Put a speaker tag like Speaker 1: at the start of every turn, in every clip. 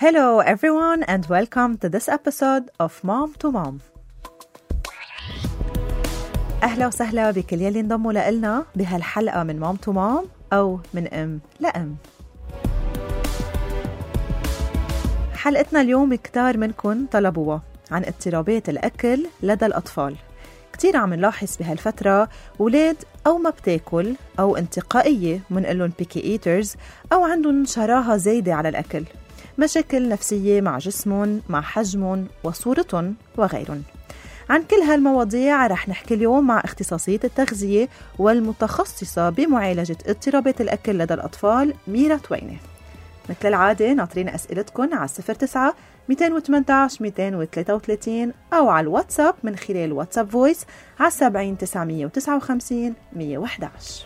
Speaker 1: Hello everyone and welcome to this episode of Mom to Mom. أهلا وسهلا بكل يلي انضموا لنا بهالحلقة من Mom to Mom أو من أم لأم. حلقتنا اليوم كتار منكن طلبوها عن اضطرابات الأكل لدى الأطفال. كتير عم نلاحظ بهالفترة أولاد أو ما بتاكل أو انتقائية منقلن picky eaters أو عندن شراهة زايدة على الأكل، مشاكل نفسية مع جسمهم، مع حجمهم وصورتهم وغيرهم. عن كل هالمواضيع رح نحكي اليوم مع اختصاصية التغذية والمتخصصة بمعالجة اضطرابات الأكل لدى الأطفال ميرا توينة. مثل العادة ناطرين أسئلتكن على 09-218-233 أو على الواتساب من خلال واتساب فويس على 70-959-111.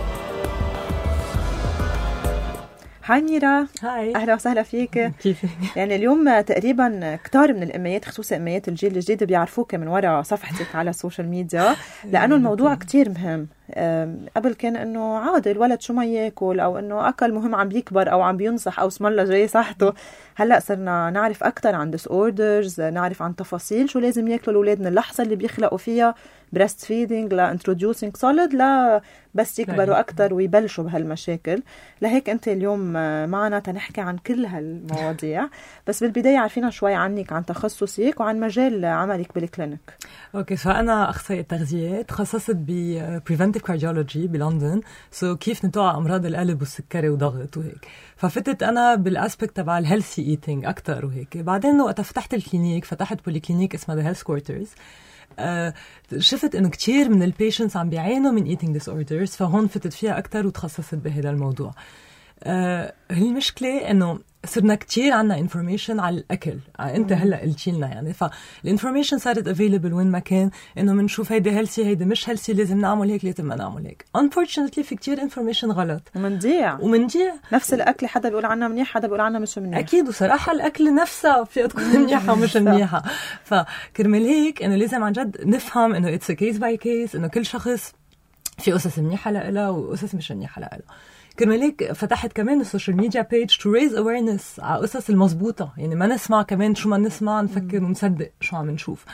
Speaker 1: هاي ميرا.
Speaker 2: هاي.
Speaker 1: أهلا وسهلا فيك.
Speaker 2: كيفك؟
Speaker 1: يعني اليوم تقريبا كتار من الأميات خصوصا أميات الجيل الجديد بيعرفوك من وراء صفحتك على السوشيال ميديا لأنه الموضوع كتير مهم. قبل كان إنه عادي الولد شو ما يأكل أو إنه أكل مهم عم بيكبر أو عم بينصح أو اسم الله جاي صحته. هلأ صرنا نعرف أكتر عن disorders، نعرف عن تفاصيل شو لازم يأكلوا الأولاد من اللحظة اللي بيخلقوا فيها breast feeding لا introducing solid لا بس يكبروا أكتر ويبلشوا بهالمشاكل. لهيك أنت اليوم معنا تنحكي عن كل هالمواضيع، بس بالبداية عارفينا شوي عنك، عن تخصصك وعن مجال عملك بالكلينيك.
Speaker 2: اوكي، فأنا أخصائية تغذية تخصصت preventive cardiology بلندن، كيف نتوعى أمراض القلب والسكري وضغط وهيك. ففتت أنا بالأسبكت تبع الهيلثي ايتينج أكتر وهيك. بعدين وقت فتحت الكلينيك، فتحت بوليكلينيك اسمها The Health Quarters، شفت إنه كتير من البيشنتس عم بيعانوا من eating disorders، فهون فتت فيها أكتر وتخصصت بهذا الموضوع. المشكلة إنه صرنا كتير عنا information على الأكل. أنت هلأ قلتي لنا يعني، فالinformation صارت available وين ما كان، إنه منشوف هيدا هيلثي هيدا مش هيلثي، لازم نعمل هيك لازم ما نعمل هيك. unfortunately في كتير information غلط ومنضيع
Speaker 1: نفس الأكل حدا بيقول عنها منيح حدا بيقول عنها مش منيح.
Speaker 2: أكيد، وصراحة الأكل نفسها فيها تكون منيحة ومش منيحة. فكرمال هيك إنه لازم عن جد نفهم إنه it's a case by case، إنه كل شخص في قصص منيحة لإله وقصص مش منيحة لإله. كرمال هيك فتحت كمان السوشيال ميديا بيج to raise awareness على قصص المزبوطة، يعني ما نسمع كمان شو ما نسمع، نفكر ونصدق شو عم نشوف.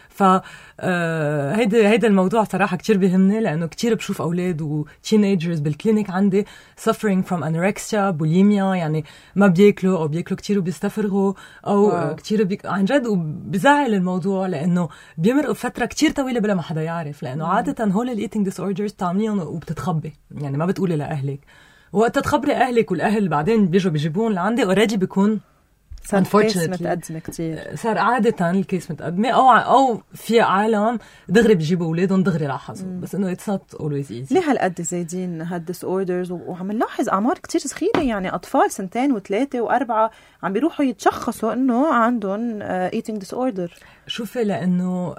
Speaker 2: هيدا الموضوع صراحة كتير بيهمني، لأنه كتير بشوف أولاد وتينيجرز بالكلينيك عندي suffering from anorexia bulimia، يعني ما بياكلوا أو بياكلوا كتير وبيستفرغوا أو كتير عن جد. وبزعل الموضوع لأنه بيمرقوا فترة كتير طويلة بلا ما حدا يعرف، لأنه عادة هول الإيتينج disorders تعمليهم وبتتخبي، يعني ما بتقولي لأهلك. وقت تخبري أهلك والأهل بعدين بيجوا بيجيبون لعندي already بيكون
Speaker 1: صار كيس متقدمة كتير،
Speaker 2: صار عادة الكيس متقدمة أو في عالم دغري بيجيبوا أولادهم دغري لاحظوا، بس إنه it's not always easy.
Speaker 1: ليه هالقد زايدين هالديسوردرز؟ وعم نلاحظ أعمار كتير صغيرة، يعني أطفال 2 و3 و4 عم بيروحوا يتشخصوا إنه عندهم eating disorder.
Speaker 2: شوفي لأنه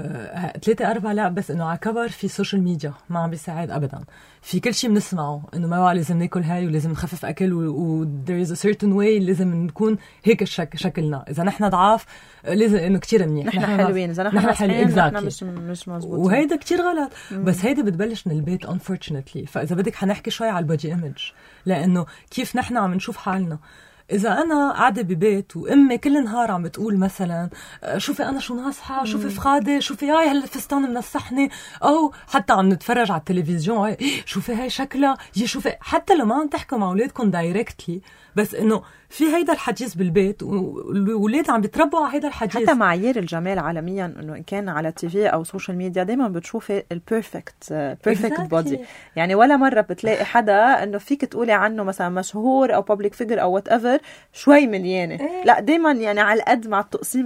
Speaker 2: 3-4 لا، بس إنه عكبر في السوشيال ميديا ما عم بيساعد أبدا. في كل شيء بنسمعه إنه ما بقى لازم ناكل هاي ولازم نخفف أكل و there is a certain way لازم نكون هيك شكلنا. إذا نحن ضعاف لازم إنه كتير منيح،
Speaker 1: نحن حلوين، إذا نحن حلوين نحن مش مزبوط.
Speaker 2: وهيدا كتير غلط. بس هيدا بتبلش من البيت unfortunately. فإذا بدك حنحكي شوي على البودي إيمج، لأنه كيف نحن عم نشوف حالنا. إذا أنا قاعدة ببيت وأمي كل نهار عم بتقول مثلا شوفي أنا شو ناصحة، شوفي فخادة، شوفي هاي هالفستان منسحني، أو حتى عم نتفرج على التلفزيون شوفي هاي شكلها، شوفي، حتى لو ما عم تحكوا مع أولادكم دايركتلي، بس إنه في هيدا الحديث بالبيت والولاد عم بيتربوا على هيدا الحديث.
Speaker 1: حتى معايير الجمال عالميا انه ان كان على تي في او سوشيال ميديا دائما بتشوفي البيرفكت بودي، يعني ولا مره بتلاقي حدا انه فيك تقولي عنه مثلا مشهور او بابليك فيجر او وات ايفر شوي مليانه. لا دائما يعني على القد مع التقسيم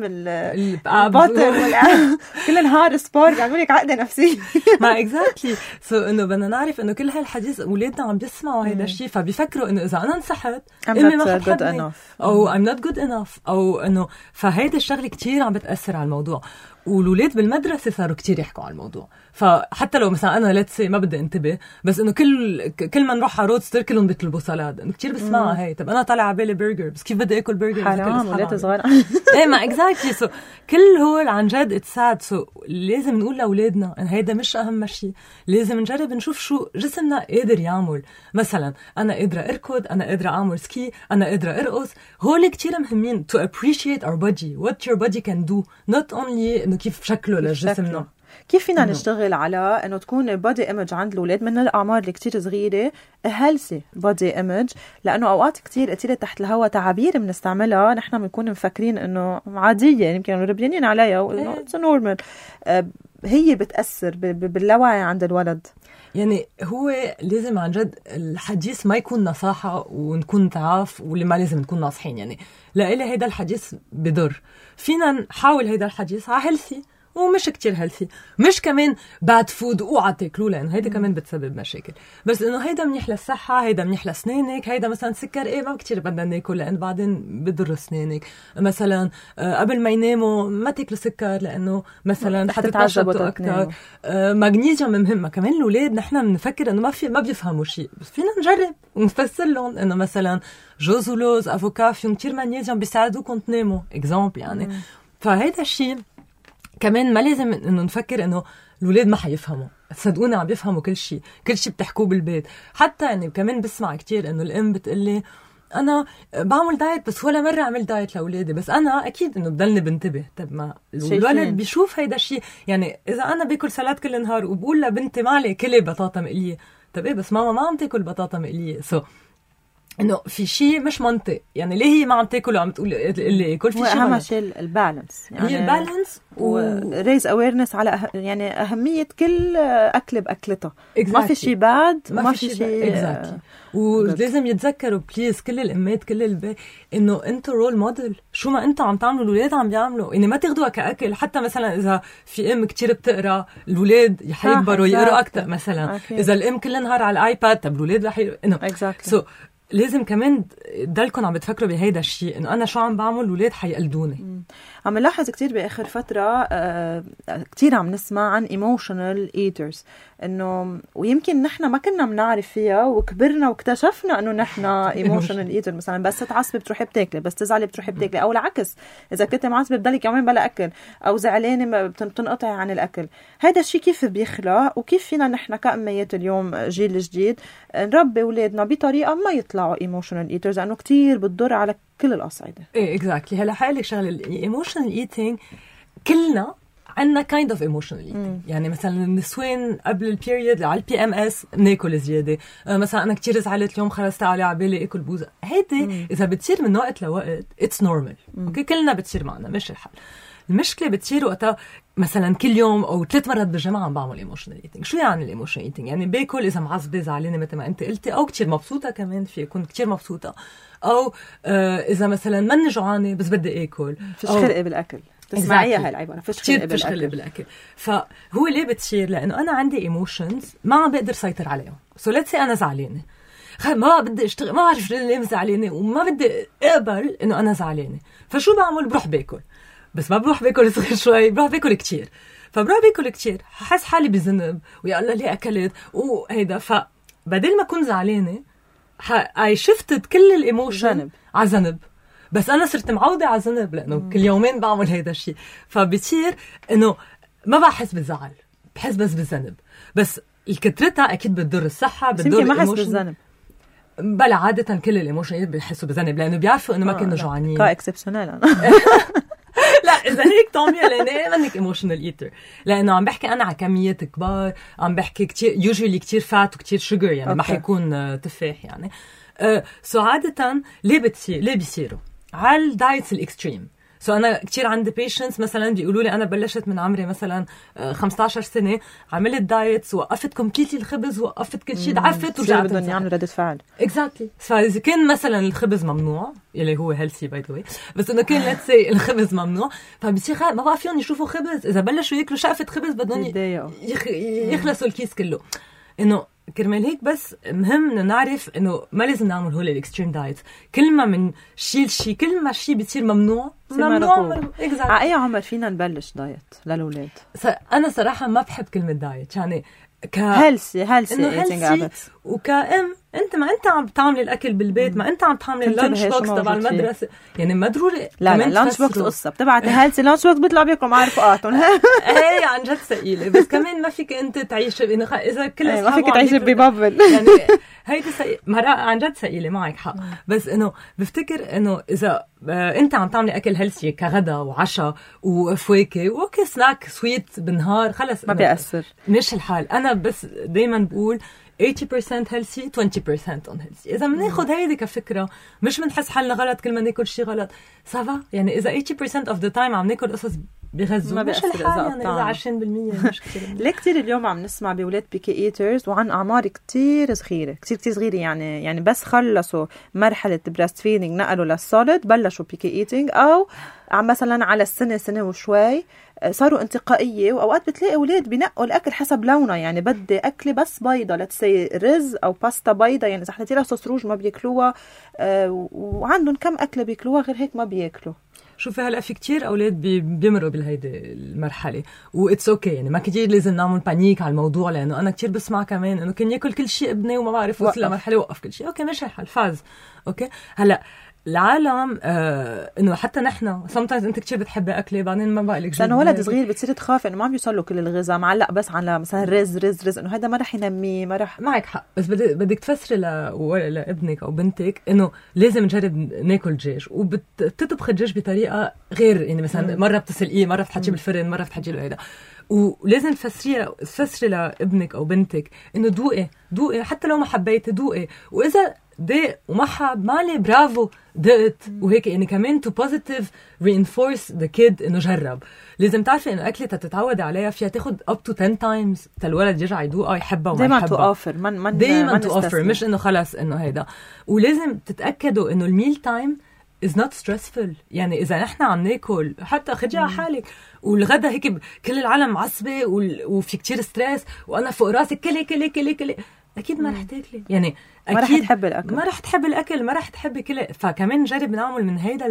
Speaker 1: البطن كل نهار سبورت عم لك عقده نفسيه
Speaker 2: ما اكزاكتلي. انه بدنا نعرف انه كل هالحديث اولادنا عم بيسمعوا هيدا الشيء، فبيفكروا انه اذا انا انسحت امي ما حتحبني او I'm not good enough او انه، فهيدا الشغله كتير عم بتاثر على الموضوع. والولاد بالمدرسة صاروا كتير يحكوا على الموضوع. فحتى لو مثلا أنا لاتسي ما بدي انتبه، بس إنه كل ما نروح على رودستر كلهم بيطلبوا سلاد، إنه كتير بسمعها هاي. طب أنا طالع على بالي برجر، بس كيف بدي آكل برجر؟
Speaker 1: حرام ولاد صغار.
Speaker 2: إيه ما exactly. كل هول عن جد it's sad. لازم نقول لأولادنا إن هيدا مش أهم شيء. لازم نجرب نشوف شو جسمنا قادر يعمل. مثلا أنا قادرة أركض، أنا قادرة أعمل سكي، أنا قادرة أرقص. هول كتير مهمين to appreciate our body, what your body can do, not only إنه كيف شكله لجسمنا.
Speaker 1: كيف فينا نشتغل على إنه تكون البادي إيمج عند الأولاد من الأعمار اللي كتير صغيرة healthy body image؟ لأنه أوقات كتير تحت الهوا تعابير بنستعملها نحن بنكون مفكرين إنه عادية، يمكن ربيانين عليها وإنه it's normal. هي بتأثر باللاوعي عند الولد.
Speaker 2: يعني هو لازم عن جد الحديث ما يكون نصاحة ونكون تعاف، واللي ما لازم نكون ناصحين. يعني لإلي هيدا الحديث بضر. فينا نحاول هيدا الحديث على هيلثي ومش كتير هيلثي، مش كمان باد فود اوعى تاكلوه لأن هيدا كمان بتسبب مشاكل. بس إنه هيدا منيح للصحة، هيدا منيح لسنانك، هيدا مثلا سكر إيه ما كتير بدنا ناكل لأن بعدين بضر سنانك. مثلا قبل ما يناموا ما تاكلوا سكر لأنه مثلا حتتعذبوا أكتر. مغنيسيوم مهمة كمان. الأولاد نحن بنفكر إنه ما بيفهموا شيء، بس فينا نجرب ونفسر لهم إنه مثلا جوز ولوز أفوكا فيهم كتير مغنيسيوم بيساعدوكم تناموا إكزامبل يعني. فهيدا الشيء كمان ما لازم إنه نفكر إنه الولاد ما حيفهموا. صدقوني عم بيفهموا كل شيء بتحكوه بالبيت. حتى يعني كمان بسمع كتير إنه الأم بتقلي أنا بعمل دايت بس ولا مرة عمل دايت لأولادي، بس أنا أكيد إنه بضلني بنتبه. طب ما الولد بيشوف هيدا الشيء. يعني إذا أنا باكل سلاد كل نهار وبقول لبنتي ما عليه كلي بطاطا مقلية، طب إيه بس ماما ما عم تاكل بطاطا مقلية. إنه في شيء مش منطق. يعني ليه هي ما عم تاكل وعم تقول اللي ياكل؟ في شيء
Speaker 1: أهم شيء البالانس. يعني
Speaker 2: هي البالانس
Speaker 1: وريز اويرنس على يعني أهمية كل أكل بأكلته. ما في شيء باد، ما في شيء
Speaker 2: ولازم يتذكروا بليز كل الأمات كل الباقي إنه أنتوا رول موديل. شو ما أنتوا عم تعملوا الولاد عم بيعملوا. يعني ما تاخدوها كأكل. حتى مثلا إذا في أم كتير بتقرأ الولاد يحيكبروا يقرأوا أكتر مثلا. إذا الأم كل نهار على الآيباد طب الولاد رح إنه لازم كمان تضلكم عم بتفكروا بهيدا الشيء إنه أنا شو عم بعمل الولاد حيقلدوني.
Speaker 1: عم نلاحظ كتير بآخر فترة كتير عم نسمع عن emotional eaters، إنه ويمكن نحن ما كنا بنعرف فيها وكبرنا واكتشفنا إنه نحن emotional eater. مثلا بس تعصبي بتروحي بتاكلي، بس تزعلي بتروحي بتاكلي، أو العكس إذا كنت معصبة بضلك يومين بلا أكل، أو زعلانة بتنقطعي عن الأكل. هذا الشيء كيف بيخلق وكيف فينا نحن كأميات اليوم جيل جديد نربي أولادنا بطريقة ما يطلعوا emotional eaters، لأنه كتير بتضر على كل الأصعدة.
Speaker 2: إيه exactly. هلا حقلك شغلة emotional eating كلنا عنا kind of emotional eating. يعني مثلا النسوان قبل البيريود على PMS بناكل زيادة. مثلا أنا كتير زعلت اليوم خلص تعالي عبالي أكل بوزة. هيدي إذا بتصير من وقت لوقت it's normal. أوكي كلنا بتصير معنا مش الحل. المشكلة بتصير وقتها مثلا كل يوم أو 3 مرات بالجمعة عم بعمل emotional eating. شو يعني emotional eating؟ يعني باكل إذا معصبة زعلانة مثل ما أنت قلتي، أو كتير مبسوطة كمان في يكون كتير مبسوطة، أو إذا مثلا مني جوعانة بس بدي آكل.
Speaker 1: فيش خلق بالأكل. تسمعيها هاي العبارة فيش خلق
Speaker 2: بالأكل. فهو ليه بتصير؟ لأنه أنا عندي emotions ما عم بقدر سيطر عليهم. so let's say أنا زعلانة، ما بدي اشتغل، ما أعرف ليه زعلانة وما بدي أقبل إنه أنا زعلانة. فشو بعمل؟ بروح باكل. بس ما بروح باكل صغير شوي، بروح باكل كتير. فبروح باكل كتير حس حالي بذنب ويا الله ليه أكلت وهيدا. فبدل ما أكون زعلانة I shifted كل الإيموشن على ذنب. بس أنا صرت معودة على ذنب لأنه كل يومين بعمل هيدا الشيء. فبتصير إنه ما بحس بالزعل، بحس بس بالذنب. بس الكترتها أكيد بتضر الصحة، بتضر
Speaker 1: ما حس بالذنب.
Speaker 2: بلا عادة كل الإيموشن بيحسوا بذنب لأنه بيعرفوا إنه ما كانوا جوعانين.
Speaker 1: كإكسبسيونال
Speaker 2: لا إذا هيك طعمية لأنه منك emotional eater، لأنه عم بحكي أنا على كميات كبار، عم بحكي كتير usually كتير فات وكتير sugar يعني ما حيكون تفاح يعني. سو عادة ليه بيصيروا على الدايتس الإكستريم. أنا كتير عندي patients مثلا بيقولوا لي أنا بلشت من عمري مثلا 15 سنة عملت دايتس، وقفت كومبليتلي الخبز، وقفت كل شيء، دعفت ورجعت.
Speaker 1: بدهم يعملوا ردة فعل.
Speaker 2: exactly. فإذا كان مثلا الخبز ممنوع اللي هو healthy by the way، بس إنه كان let's say الخبز ممنوع، فبيصير ما بقى فيهم يشوفوا خبز. إذا بلشوا يأكلوا شقفة خبز بدهم يخلصوا الكيس كله. إنه كرمال هيك بس مهم نعرف انه ما لازم نعمل هول الاكستريم دايت. كل ما من شيء كل ما شيء بتصير ممنوع
Speaker 1: على اي عمر فينا نبلش دايت للاولاد؟
Speaker 2: انا صراحه ما بحب كلمه دايت، يعني
Speaker 1: هيلثي
Speaker 2: وكأم انت ما انت عم بتعملي الاكل بالبيت، ما انت عم تعملي اللانش بوكس تبع المدرسه، يعني ما ضروري.
Speaker 1: لا اللانش بوكس قصه بتبعت هيلثي لانش بوكس بيطلع بيكم مع رفقاتهم.
Speaker 2: هي عن جد ثقيله، بس كمان ما فيك انت تعيش انه اذا كل
Speaker 1: ما فيك تعيش ببابل
Speaker 2: يعني هيدي عن جد ثقيله، معك حق. بس انه بفتكر انه اذا انت عم تعملي اكل هيلثي كغدا وعشاء وفواكه واوكي سناك سويت بالنهار، خلص
Speaker 1: ما بيأثر،
Speaker 2: مش الحال. انا بس دايما بقول 80% healthy 20% unhealthy. إذا بناخد هيدي كفكرة مش بنحس حالنا غلط كل ما ناكل شيء غلط سافا، يعني إذا 80% of the time عم ناكل قصص بغزو مش الحال، يعني إذا 20% مش كتير.
Speaker 1: ليه كتير اليوم عم نسمع بولاد بيكي ايترز وعن أعمار كتير صغيرة كتير صغيرة، يعني بس خلصوا مرحلة بريست فيدينج نقلوا للسوليد بلشوا بيكي ايتينج، أو عم مثلا على سنة وشوي صاروا انتقائية. وأوقات بتلاقي أولاد بينقوا الأكل حسب لونه، يعني بدي أكل بس بيضة لتسي رز أو باستا بيضة، يعني إذا حطيتي لها صوص روج ما بياكلوها، وعندهم كم أكلة بياكلوها غير هيك ما بياكلوا.
Speaker 2: شوفي هلا في كتير أولاد بيمروا بهيدي المرحلة وإتس أوكي، يعني ما كتير لازم نعمل بانيك على الموضوع، لأنه أنا كتير بسمع كمان إنه كان ياكل كل شيء ابني وما بعرف وصل لمرحلة وقف كل شيء. أوكي ماشي الحال فاز. أوكي هلا العالم انه حتى نحن sometimes انت كتير بتحبي اكلي بعدين ما بقى لك،
Speaker 1: لانه ولد صغير بتصير تخاف انه ما عم يوصل له كل الغذاء، معلق بس على مثلا رز انه هذا ما رح ينميه، ما رح.
Speaker 2: معك حق، بس بدك تفسري لابنك او بنتك انه لازم نجرب ناكل دجاج، وبتطبخ الدجاج بطريقه غير، يعني مثلا مره بتسلقيه، مره بتحطيه بالفرن، مره بتحطي له هذا، ولازم تفسري لابنك او بنتك انه دوقي حتى لو ما حبيتي دوقي، واذا دق وما حب مالي برافو دقت وهيك، يعني كمان to positive reinforce the kid انه جرب. لازم تعرفي انه اكله تتعود عليها فيها تاخد up to 10 times الولد يرجع يدوقها يحبها وما يحبها. دايما تو اوفر مش انه خلص انه هيدا. ولازم تتاكدوا انه الميل تايم is not stressful، يعني اذا نحن عم ناكل حتى خدي على حالك والغدا هيك كل العالم معصبه وفي كتير ستريس وانا فوق راسك كلي اكيد ما رح تاكلي، يعني
Speaker 1: ما رح تحبي
Speaker 2: الأكل، ما رح تحبي كله. فكمان نجرب نعمل من هيدا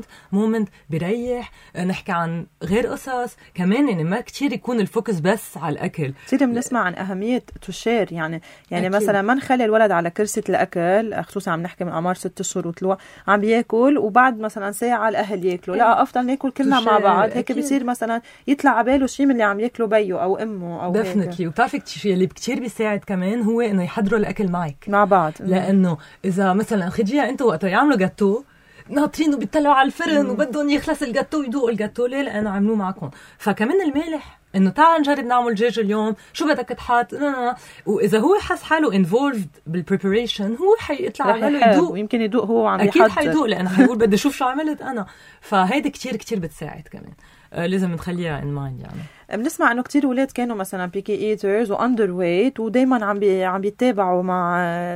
Speaker 2: مومنت بريح، نحكي عن غير قصص كمان، يعني ما كتير يكون الفوكس بس على الأكل.
Speaker 1: كتير بنسمع عن أهمية تشير، يعني مثلا ما نخلي الولد على كرسي الأكل، خصوصا عم نحكي من أعمار 6 أشهر وطلوع عم بياكل وبعد مثلا ساعة الأهل ياكلوا، لا أفضل ناكل كلنا مع بعض. هيك بيصير مثلا يطلع عباله شيء من اللي عم ياكله بيه أو أمه أو
Speaker 2: هيك. وبتعرفي شيء اللي كتير بيساعد كمان هو إنه يحضروا الأكل معك
Speaker 1: مع بعض،
Speaker 2: لأنه إذا مثلا خديها أنتوا وقتها يعملوا جاتو ناطرين وبيطلعوا على الفرن وبدهم يخلص الجاتو يدوقوا الجاتو، ليه؟ لأنه عملوه معكم. فكمان المالح إنه تعال نجرب نعمل دجاج اليوم، شو بدك تحط وإذا هو حس حاله involved بالpreparation هو حيطلع عمله يدوق،
Speaker 1: ويمكن يدوق هو عم يحضر،
Speaker 2: أكيد حيدوق لأنه حيقول بدي أشوف شو عملت أنا. فهيدا كتير بتساعد كمان، لازم نخليها in mind. يعني
Speaker 1: بنسمع انه كتير ولاد كانوا مثلا بيكي ايترز واندر ويت، ودايما عم بيتابعوا مع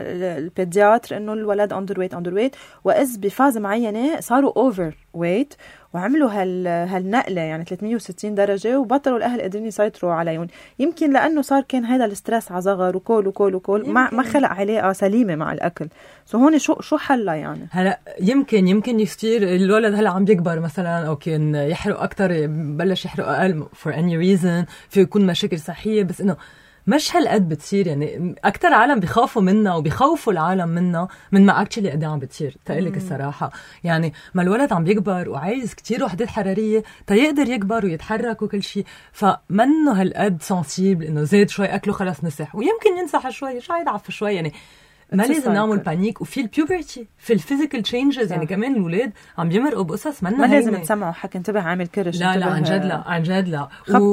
Speaker 1: البيدياتر انه الولد اندر ويت، واذ بفاز معينه صاروا اوفر ويت وعملوا هالنقله يعني 360 درجه وبطلوا الاهل قادرين يسيطروا عليهم. يمكن لانه صار كان هذا الاسترس على صغر وكل ما خلق علاقه سليمه مع الاكل. هون شو حلها يعني؟
Speaker 2: هلا يمكن يصير الولد هلا عم يكبر مثلا، او كان يحرق اكثر بلش يحرق اقل for any reason، في يكون مشاكل صحيه، بس انه مش هالقد بتصير. يعني اكثر عالم بيخافوا منا وبيخوفوا العالم منا من ما اكشلي قد عم بتصير. تقلك الصراحه يعني ما الولد عم بيكبر وعايز كتير وحدات حراريه تيقدر يكبر ويتحرك وكل شيء، فمنه هالقد سنسيبل انه زاد شوي اكله خلص نسح، ويمكن ينسح شوي يضعف شوي. يعني ما لازم نعمل بانيك. وفي البيوبرتي، في الفيزيكال تشينجز، يعني كمان الولاد عم بيمرقوا بقصص ما
Speaker 1: لازم تسمعوا حكي انتبه عامل كرش،
Speaker 2: لا عن جد لا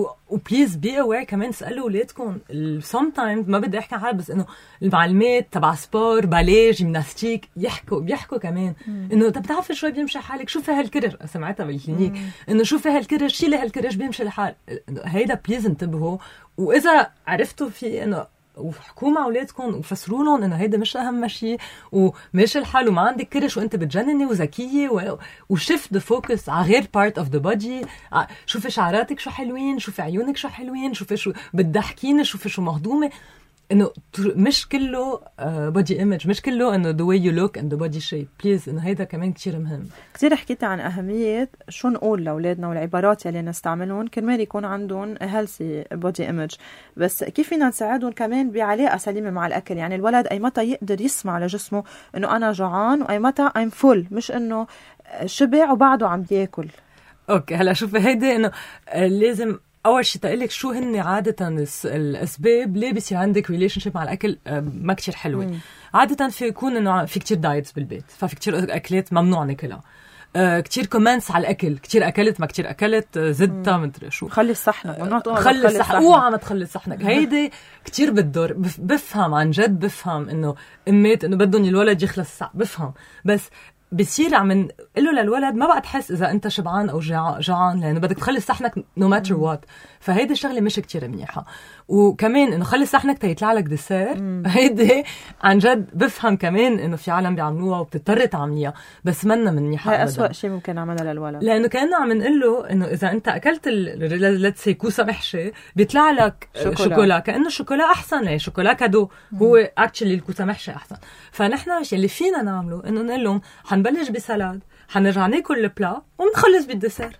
Speaker 2: وبليز بي اوير. كمان اسالوا اولادكم sometimes، ما بدي احكي عن حال، بس انه المعلومات تبع سبور باليه جيمناستيك بيحكوا كمان انه طب بتعرفي شوي بيمشي حالك، شوفي هالكرش، سمعتها بالكلينيك انه شوفي هالكرش، شيلي هالكرش بيمشي لحال. هيدا بليز انتبهوا. واذا عرفتوا في انه وحكوا مع اولادكم وفسروا لهم انه هيدا مش اهم شيء وماشي الحال وما عندك كرش وانت بتجنني وذكيه وشفت ذا فوكس على غير بارت اوف ذا بودي. شوفي شعراتك شو حلوين، شوفي عيونك شو حلوين، شوفي شو بتضحكيني، شوفي شو مهضومه. انه مش كله بودي ايمج، مش كله انه the way you look and the body shape. بليز انه هيدا كمان كتير مهم.
Speaker 1: كتير حكيت عن أهمية شو نقول لأولادنا والعبارات يلي نستعملون كرمال يكون عندهم healthy body image، بس كيف فينا نساعدهم كمان بعلاقة سليمة مع الأكل؟ يعني الولد أي متى يقدر يسمع لجسمه إنه أنا جوعان، وأي متى I'm full، مش إنه شبع وبعده عم بياكل.
Speaker 2: اوكي هلا شوفي هيدي انه لازم اول شيء تقلك شو هن عاده الاسباب ليه بيصير عندك ريليشن شيب مع الاكل ما كتير حلوه. عاده في يكون انه في كتير دايتس بالبيت، ففي كتير اكلات ممنوع ناكلها، كتير كومنتس على الاكل، كتير اكلت ما كتير اكلت، زدتها مدري شو،
Speaker 1: خلي صحنك،
Speaker 2: خلي صحنك، اوعى ما تخلي صحنك. هيدي كتير بتضر. بفهم عن جد، بفهم انه امات انه بدهم الولد يخلص الساعه، بفهم، بس بصير عم نقول للولد ما بقى تحس اذا انت شبعان او جوعان، لانه بدك تخلي صحنك نو ماتر وات. فهيدي الشغله مش كتير منيحه. وكمان انه خلي صحنك تيطلع لك ديسير، هيدي عن جد بفهم كمان انه في عالم بيعملوها وبتضطر تعمليها، بس منا منيحه ابدا.
Speaker 1: هي اسوء شيء ممكن نعملها للولد،
Speaker 2: لانه كانه عم نقول له انه اذا انت اكلت ليتس سي كوسه محشي بيطلع لك شوكولا، كانه الشوكولا احسن، ليه شوكولا كادو، هو اكشلي الكوسه محشي احسن. فنحن اللي فينا نعمله انه نقول لهم حنبلش بسلاد، حنرجع ناكل البلا ومنخلص بالدسر.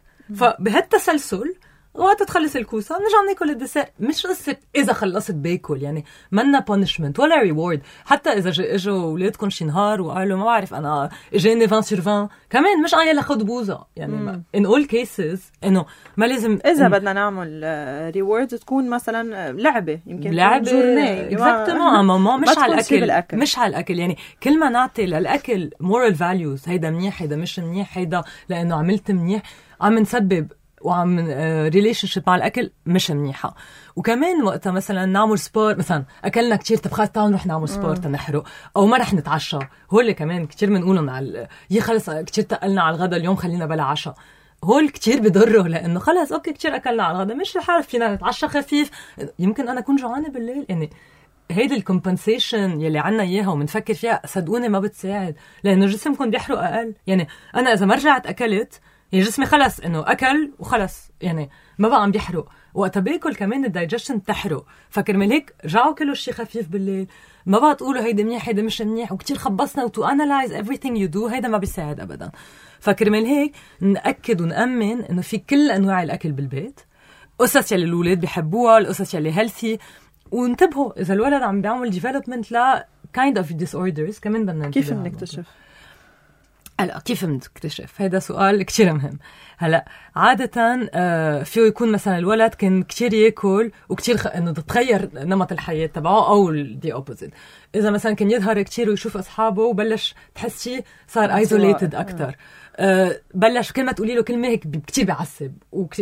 Speaker 2: فبهالتسلسل وقت تخلص الكوسه نرجع ناكل الدسر. مش قصه اذا خلصت باكل، يعني منا بونشمنت ولا ريورد. حتى اذا اجوا اولادكم شي نهار وقالوا ما بعرف انا اجاني 20/20 كمان مش عيل اخذ بوزه، يعني in all cases انه ما لازم.
Speaker 1: اذا بدنا نعمل ريورد تكون مثلا لعبه، يمكن
Speaker 2: لعبه
Speaker 1: جورني
Speaker 2: اكزاكتومون ماما، مش على الاكل، مش على الاكل. يعني كل ما نعطي للاكل moral values، هيدا منيح هيدا مش منيح، هيدا لانه عملت منيح، عم نسبب وعم ريليشن شيب مع الاكل مش منيحه. وكمان وقتها مثلا نعمل سبور، مثلا اكلنا كتير، طب خلص تعالوا نروح نعمل سبور تنحرق، او ما رح نتعشى. هول كمان كتير بنقولهم على خلص كتير تقلنا على الغداء اليوم خلينا بلا عشاء. هول كتير بضره، لانه خلص اوكي كتير اكلنا على الغداء، مش الحال فينا نتعشى خفيف، يمكن انا اكون جوعانه بالليل. يعني هيدي الكومبنسيشن يلي عنا اياها ومنفكر فيها، صدقوني ما بتساعد، لانه جسمكم بيحرق اقل. يعني انا اذا ما رجعت اكلت، يعني جسمي خلص انه اكل وخلص، يعني ما بقى عم بيحرق. وقت باكل كمان الدايجيشن تحرق. فكرمال هيك رجعوا كلوا شيء خفيف بالليل، ما بقى تقولوا هيدا منيح هيدا مش منيح، وكتير خبصنا وتو انالايز everything you do. هيدا ما بيساعد ابدا. فكرمال هيك نأكد ونأمن انه في كل انواع الاكل بالبيت، قصص يلي الاولاد بيحبوها، القصص يلي هيلثي. وانتبهوا اذا الولد عم بيعمل ديفلوبمنت لا kind of disorders كمان بدنا ننتبه.
Speaker 1: كيف بنكتشف؟
Speaker 2: هلا كيف بنكتشف؟ هذا سؤال كتير مهم. هلا عادة فيه يكون مثلا الولد كان كتير ياكل وكتير انه تتغير نمط الحياة تبعه، او دي اوبوزيت. اذا مثلا كان يظهر كتير ويشوف اصحابه وبلش تحسي صار ايزوليتد اكتر، بلش كل ما تقولي له كلمه هيك كتير بيعصب،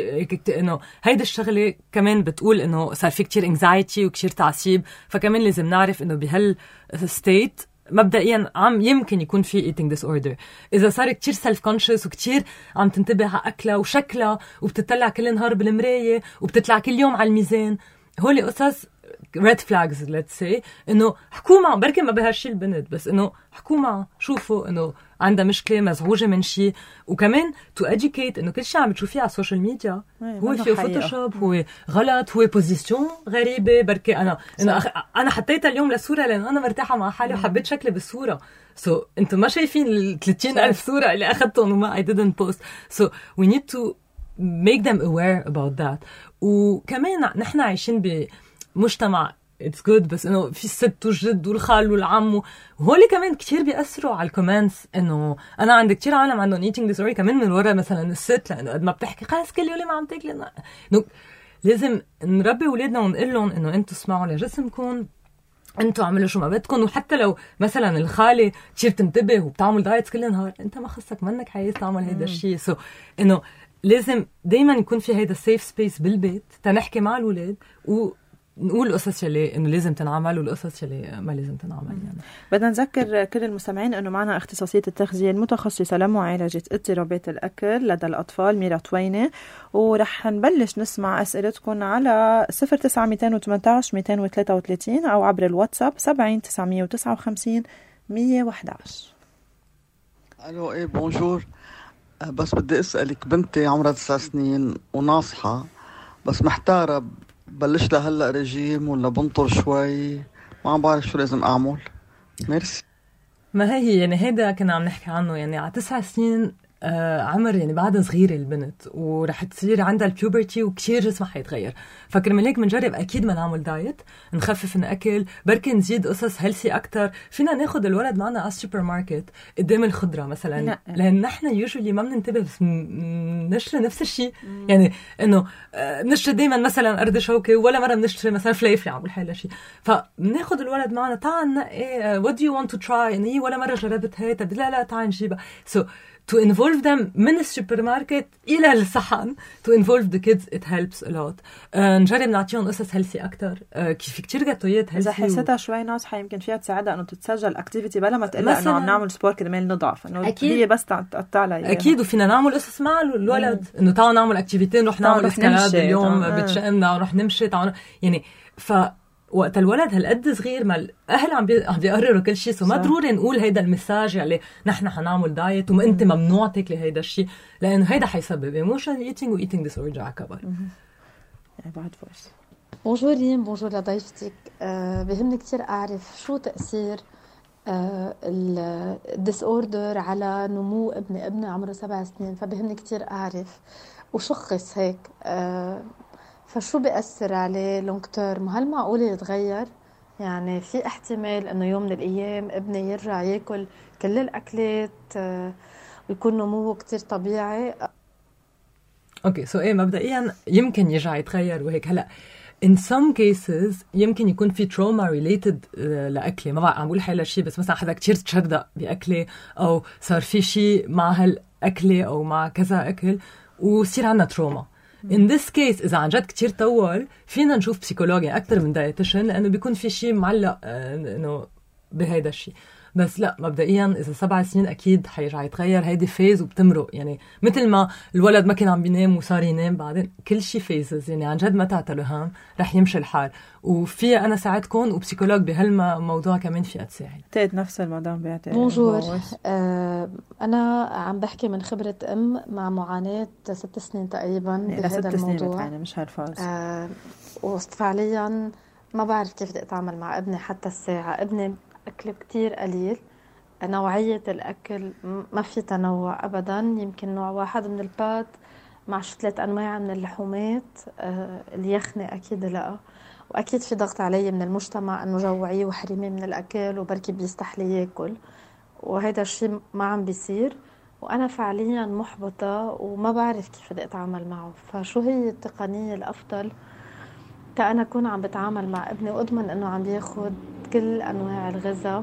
Speaker 2: انه هيدا الشغله كمان بتقول انه صار في كتير انكزايتي وكتير تعصيب. فكمان لازم نعرف انه بهالستيت مبدئيا يمكن يكون في eating disorder. إذا صار كتير self conscious وكتير عم تنتبه على أكلها وشكلها وبتطلع كل نهار بالمراية وبتطلع كل يوم على الميزان، هولي قصص red flags let's say. إنه حكوا معه، بركي ما بهالشي البنت، بس إنه حكوا معه، شوفوا إنه عندها مشكلة، مزعوجة من شيء. وكمان to educate إنه كل شيء عم بتشوفيه على السوشيال ميديا هو فيه فوتوشوب، هو غلط، هو بوزيشن غريبة. بركي أنا حطيتها اليوم للصورة لأنه أنا مرتاحة مع حالي وحبيت شكلي بالصورة. أنتم ما شايفين 30,000 صورة اللي أخذتهم وما I didn't post. We need to make them aware about that. وكمان نحن عايشين بمجتمع it's good، بس انه في الست والجد والخال والعم، وهولي كمان كتير بيأثروا على الكومنتس. انه انا عندي كتير عالم عندهم eating disorder كمان من ورا مثلا الست، لانه قد ما بتحكي خلاص كل يوم عم تاكلي. انه لازم نربي اولادنا ونقول لهم انه انتم اسمعوا لجسمكم، انتوا اعملوا شو ما بدكم. وحتى لو مثلا الخاله كتير تنتبه وبتعمل دايت كل نهار، انت ما خصك، منك عايز تعمل هيدا الشيء. انه لازم دايما يكون في هيدا السيف سبيس بالبيت تنحكي مع الاولاد ونقول القصص اللي انه لازم تنعمل والقصص اللي ما لازم تنعمل. يعني
Speaker 1: بدنا نذكر كل المستمعين انه معنا اختصاصية التغذية المتخصصة لمعالجة اضطرابات الاكل لدى الاطفال ميرا توينة، ورح نبلش نسمع اسئلتكم على 09218 233 او عبر الواتساب 70 959 111.
Speaker 3: الو ايه بونجور. بس بدي اسالك، بنتي عمرها 9 سنين وناصحة، بس محتارة بلش لها هلا رجيم ولا بنطر شوي، ما عم بعرف شو لازم أعمل. ميرسي.
Speaker 2: ما هي يعني هيدا كنا عم نحكي عنه، يعني على 9 سنين عمر، يعني بعدها صغيرة البنت ورح تصير عندها البيوبرتي وكتير جسمها حيتغير. فكرمال هيك منجرب أكيد ما نعمل دايت، نخفف من أكل، بركي نزيد قصص هيلثي أكتر. فينا ناخد الولد معنا على السوبر ماركت قدام الخضرة مثلا، لأن نحن يوجولي ما بننتبه، بس نشتري نفس الشيء. يعني إنه بنشتري دايما مثلا أرد شوكة، ولا مرة بنشتري مثلا فليفلة عم بقول شيء. فبناخد الولد معنا، تعال نقي what do you want to try، يعني ولا مرة جربت هاي، طب لا تعال نجيبها. so to involve them من السوبر ماركت إلى الصحن. to involve the kids it helps a lot. نجرب نعطيهم قصص هيلثي أكتر. كيف كتير جاتويات هيلثي.
Speaker 1: إذا حسيتها شوي ناصحة يمكن فيها تساعدها إنه تتسجل أكتيفيتي بلا ما تقلق إنه عم نعمل سبور كرمال نضعف، إنه هي بس تقطع لها.
Speaker 2: أكيد. وفينا نعمل قصص مع الولد إنه تعالوا نعمل أكتيفيتي، نروح نعمل إسكالاد اليوم بتشقنا، نروح نمشي يعني. وقت الولد هالقد صغير ما الأهل عم بيقرروا كل شيء، ما ضروري نقول هيدا المساج يعني نحن حنعمل دايت وانت ممنوع تاكلي هيدا الشيء، لأنه هيدا حيسبب emotional eating و eating disorder على كبر.
Speaker 1: بعد فويس.
Speaker 4: بونجور ريم، بونجور لضيفتك. بهمني كتير أعرف شو تأثير الديس اوردر على نمو ابني عمره 7 سنين، فبهمني كتير أعرف وشخص هيك. فشو بيأثر عليه لونج تيرم؟ هل معقول يتغير؟ يعني في احتمال انه يوم من الايام ابني يرجع ياكل كل الاكلات ويكون نموه كتير طبيعي؟
Speaker 2: اوكي سو مبدئيا يمكن يرجع يتغير وهيك. هلا in some cases يمكن يكون في trauma related لأكله، ما بقى عم بقول حيلا شيء، بس مثلا حدا كتير تشردق بأكله أو صار في شيء مع هالأكله أو مع كذا أكل وصير عنا تروما. in this case إذا عن جد كتير طول فينا نشوف بسيكولوجي أكتر من دايتيشن، لأنه بيكون في شيء معلق إنه بهيدا الشيء. بس لا مبدئيا إذا 7 سنين أكيد حيرجع يتغير، هيدي فيز وبتمرق. يعني مثل ما الولد ما كان عم بينام وصار ينام بعدين، كل شيء فيزز. يعني عن جد ما تعتلوا هم، رح يمشي الحال. وفي أنا ساعدكم وبسيكولوج بهالموضوع كمان في أتساعد.
Speaker 1: تيد نفس المدام بيعتقد.
Speaker 4: بونجور. أنا عم بحكي من خبرة مع معاناة 6 سنين تقريبا بهذا الموضوع.
Speaker 1: يعني مش هالفاز.
Speaker 4: وفعليا ما بعرف كيف بدي أتعامل مع ابني حتى الساعة. ابني أكل كتير قليل، نوعية الأكل ما في تنوع أبدا. يمكن نوع واحد من البات مع 3 أنواع من اللحومات. اليخنة أكيد لا، وأكيد في ضغط علي من المجتمع أنه جوعيه وحريمي من الأكل وبركي بيستحلي ياكل، وهذا الشيء ما عم بيصير. وأنا فعليا محبطة وما بعرف كيف بدي أتعامل معه. فشو هي التقنية الأفضل كأنا أكون عم بتعامل مع ابني وأضمن أنه عم بياخد كل أنواع الغذاء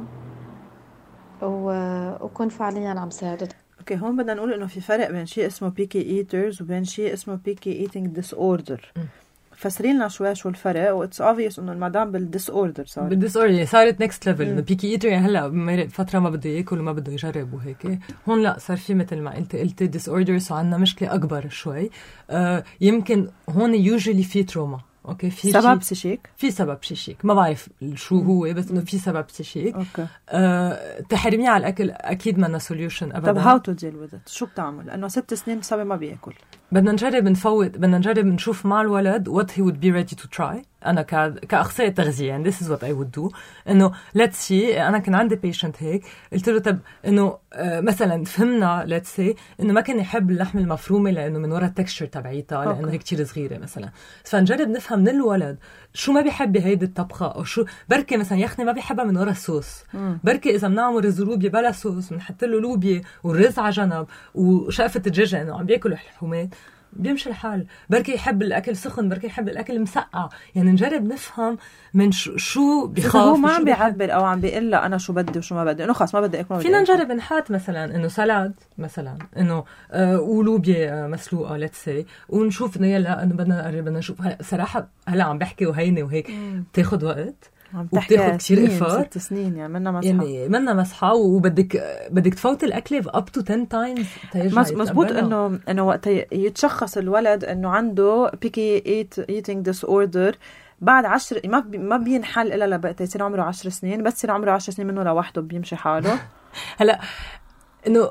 Speaker 4: وكون فعليا عم ساعده؟
Speaker 1: اوكي، هون بدنا نقول انه في فرق بين شيء اسمه picky eaters وبين شيء اسمه picky eating disorder. فسري لنا شوي شو الفرق. واتس obvious انه المدام بالديس اوردر
Speaker 2: صارت نكست ليفل. انه بيكي ايتر يعني هلا فتره ما بده ياكل وما بده يجرب وهيك. هون لا، صار في مثل ما قلت ديس اوردرز، وعندنا مشكله اكبر شوي. يمكن هون يوجولي في تروما. اوكي، في
Speaker 1: سبب بسيشيك،
Speaker 2: في سبب بسيشيك، ما بعرف شو هو، بس انه في سبب بسيشيك.
Speaker 1: اوكي.
Speaker 2: تحرميه على الاكل اكيد ما سوليوشن ابدا.
Speaker 1: طب هاو تو ديل وذ ات؟ شو بتعمل؟ لانه 6 سنين صبي ما بياكل.
Speaker 2: بدنا نجرب نشوف مع الولد what he would be ready to try. أنا كأخصائي تغذية يعني this is what I would do. إنه let's see، أنا كان عندي patient هيك، قلت له طب إنه مثلا فهمنا let's say إنه ما كان يحب اللحم المفرومة لأنه من وراء التكستشر تبعيتها، لأنه هيك كتير صغيرة مثلا. فنجرب نفهم من الولد شو ما بيحب بهيدي الطبخة، أو شو بركي مثلا يخني ما بيحبها من وراء الصوص. بركي إذا بنعمل رز لوبيا بلا صوص بنحط له لوبيا والرز على جنب وشقفة الدجاجة إنه عم بياكل اللحومات، بيمشي الحال. بركي يحب الأكل سخن، بركي يحب الأكل مسقع. يعني نجرب نفهم من شو بيخاف.
Speaker 1: هو ما عم بيعبر أو عم بيقول له أنا شو بدي وشو ما بدي، إنه خلاص ما بدي أكل.
Speaker 2: فينا نجرب نحات مثلا إنه سلاد مثلا، إنه ولوبيا مسلوقة let's say، ونشوف إنه يلا إنه بدنا نشوف. صراحة هلا عم بحكي وهيني وهيك بتاخد وقت وبتاخد كتير إفار.
Speaker 1: 6 سنين يعني منا مسحة،
Speaker 2: يعني منا مسحة، وبدك تفوت الأكل up to 10 times.
Speaker 1: مزبوط. إنه وقت يتشخص الولد إنه عنده picky eating disorder بعد 10 ما بينحل إلا لبقى يصير عمره 10 سنين. بس يصير عمره 10 سنين منه لوحده بيمشي حاله.
Speaker 2: هلا إنه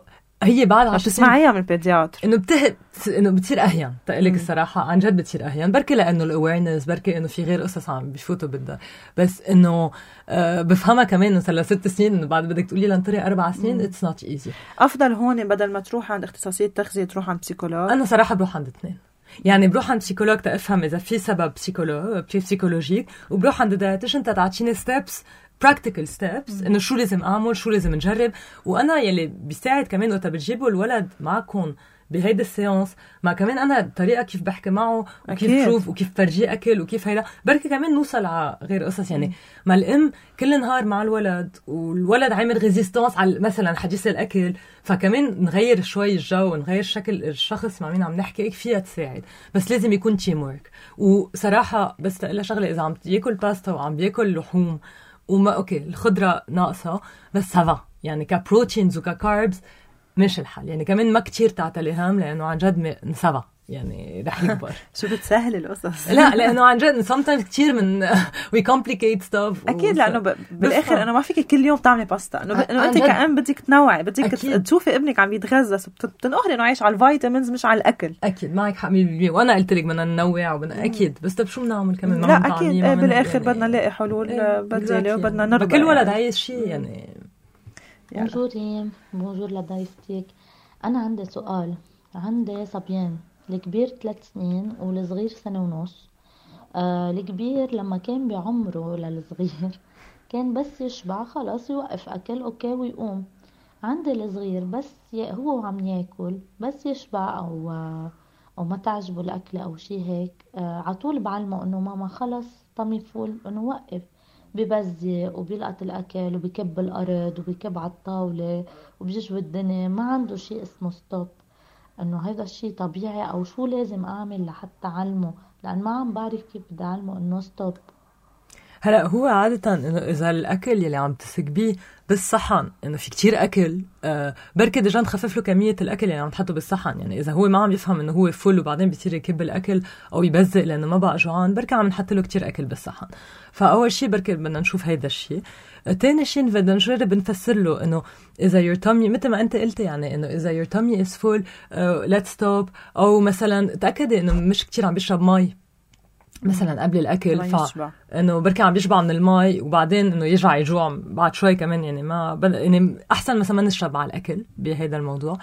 Speaker 2: هي بعد
Speaker 1: عم تسمعيها من البيدياتر
Speaker 2: انه بتصير اهين تقلك الصراحه، عن جد بتصير اهين، بركي لانه الاويرنس، بركي انه في غير قصص عم بيفوتوا بالدار، بس انه بفهمها كمان انه صار لها 6 سنين، انه بعد بدك تقولي لنطري 4 سنين اتس نوت ايزي.
Speaker 1: افضل هون بدل ما تروح عند اختصاصيه تغذيه تروح عند بسيكولوج؟ انا
Speaker 2: صراحه بروح عند اثنين، يعني بروح عند بسيكولوج تفهم اذا في سبب بسيكولوجيك، وبروح عند دايتيشن تعطيني ستيبس practical steps انه شو لازم اعمل، شو لازم نجرب. وانا يلي بيساعد كمان وقت بتجيبوا الولد معكم بهيدا السيانس، ما كمان انا الطريقه كيف بحكي معه وكيف شوف وكيف فرجيه اكل وكيف هيدا، بركي كمان نوصل على غير قصص. يعني ما الام كل نهار مع الولد والولد عامل ريزيستانس على مثلا حديث الاكل، فكمان نغير شوي الجو ونغير شكل الشخص مع مين عم نحكي فيها تساعد، بس لازم يكون تيم ورك. وصراحه بس تقلها شغله، اذا عم ياكل باستا وعم بياكل لحوم وما اوكي الخضره ناقصه بس سافا، يعني كبروتينز وككاربز مش الحل، يعني كمان ما كتير تعتلي هم، لانه عن جد سافا يعني رح يكبر.
Speaker 1: شو بتسهل القصص؟
Speaker 2: لا لانه عن جد sometimes كتير من we complicate stuff.
Speaker 1: اكيد لانه بالاخر انا ما فيك كل يوم تعملي باستا، انه انت كأم بدك تنوعي، بدك تشوفي ابنك عم يتغذى، بتنقهري انه عايش على الفيتامينز مش على الاكل.
Speaker 2: اكيد معك حق 100%، وانا قلت لك بدنا ننوع وبدنا اكيد، بس طب شو بنعمل كمان؟
Speaker 1: لا اكيد بالاخر يعني بدنا نلاقي حلول بديله وبدنا نرضى
Speaker 2: كل ولد عايز شيء. يعني
Speaker 5: بونجور لضيفتك. انا عندي سؤال. عندي صبيان، الكبير 3 سنين والصغير 1.5 سنة. الكبير لما كان بعمره للصغير كان بس يشبع خلاص يوقف أكل أوكي ويقوم. عندي الصغير بس هو عم ياكل بس يشبع أو ما تعجبه الأكل أو شي هيك، عطول بعلمه إنه ماما خلص طمي فول إنه وقف، ببزق وبيلقط الأكل وبيكب الأرض وبيكب على الطاولة وبيجوا الدنيا، ما عنده شي اسمه ستوب. انه هذا الشيء طبيعي او شو لازم اعمل لحتى اعلمه، لان ما عم بعرف كيف بدي اعلمه انه ستوب.
Speaker 2: هلا هو عادة انه اذا الاكل يلي عم تسكبيه بالصحن، انه في كتير اكل، بركي ديجا نخفف له كمية الاكل اللي عم تحطه بالصحن. يعني اذا هو ما عم يفهم انه هو فل وبعدين بيصير يكب الاكل او يبزق لانه ما بقى جوعان، بركي عم نحط له كتير اكل بالصحن. فاول شيء بركي بدنا نشوف هيدا الشيء. تاني شيء بدنا نجرب نفسر له انه اذا your tummy مثل ما انت قلت، يعني انه اذا your tummy is full let's stop، او مثلا تاكدي انه مش كتير عم بيشرب مي مثلا قبل الاكل، انه بركي عم بيشبع من المي وبعدين انه يرجع يجوع بعد شوي كمان. يعني ما يعني احسن مثلا ما نشرب على الاكل بهذا الموضوع.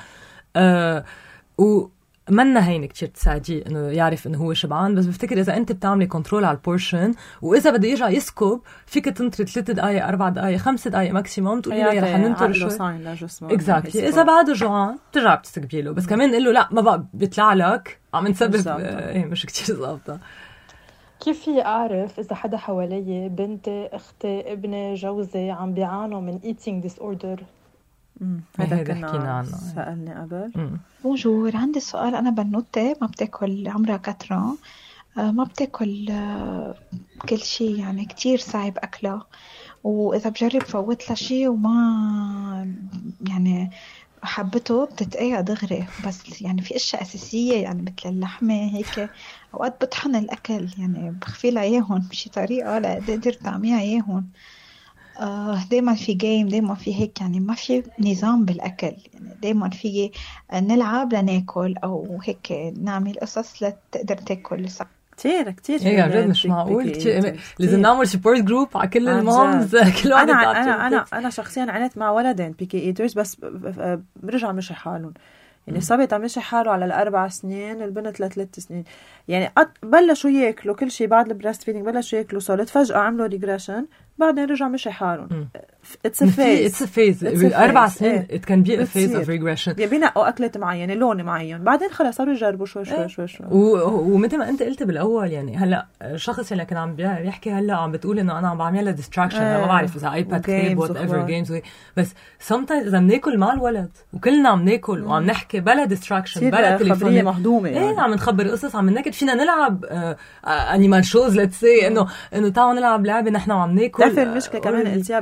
Speaker 2: ومنا هين كتير تساعديه انه يعرف انه هو شبعان، بس بفتكر اذا انت بتعملي كنترول على البورشن، واذا بده يرجع يسكب فيك تنطري 3 دقائق 4 دقائق 5 دقائق ماكسيموم، تقولي له رح ننطر شوي اكزاكتلي. اذا بعده جوعان بترجع بتسكبي له، بس كمان قل له لا ما بقى بيطلع لك عم نسبب مش كتير ظابطه.
Speaker 6: كيف في أعرف إذا حدا حوالي بنتي أختي ابني جوزي عم بيعانوا من eating disorder؟
Speaker 1: هذا كنا عنه سألني قبل.
Speaker 7: بونجور، عندي سؤال. أنا بنوتة ما بتاكل، عمرها 4 ما بتاكل كل شيء، يعني كتير صعب أكلها، وإذا بجرب فوت لها شيء وما يعني حبته بتتقيا دغري، بس يعني في اشياء اساسيه يعني مثل اللحمه هيك اوقات بطحن الاكل، يعني بخفي لها اياهم بشي طريقه لا تقدر تعميها اياهم. دايما في جيم، دايما في هيك، يعني ما في نظام بالاكل، يعني دايما في نلعب لناكل او هيك نعمل قصص لتقدر تاكل.
Speaker 1: كتير
Speaker 2: هي عن جد مش معقول كتير. لازم نعمل سبورت جروب على كل المامز، كل واحد.
Speaker 1: انا شخصيا عانيت مع ولدين بيكي ايترز، بس برجع مشي حالهم. يعني الصبي عم يمشي حاله على 4 سنين، البنت 3 سنين. يعني بلشوا ياكلوا كل شيء بعد البريست فيدينج، بلشوا ياكلوا سوليد، فجأة عملوا ريجريشن، بعدين رجع مشي حالهم. It's a phase.
Speaker 2: 4 سنين it can be a phase of regression.
Speaker 1: بينقوا أكلات معينة، لون معين، بعدين خلاص صاروا يجربوا شوي.
Speaker 2: ومثل ما أنت قلت بالأول، يعني هلا الشخص اللي كان عم بيحكي هلا عم بتقول إنه أنا عم بعملها distraction، ما بعرف إذا ايباد كتاب whatever games، بس sometimes إذا بناكل مع الولد وكلنا عم ناكل وعم نحكي بلا distraction بلا تليفون
Speaker 1: مهضومة، يعني
Speaker 2: عم نخبر قصص، عم ننكد، فينا نلعب animal shows let's say، إنه تعالوا نلعب لعبة نحن وعم ناكل.
Speaker 1: تعرف المشكلة كمان قلتيها بالتليفونات،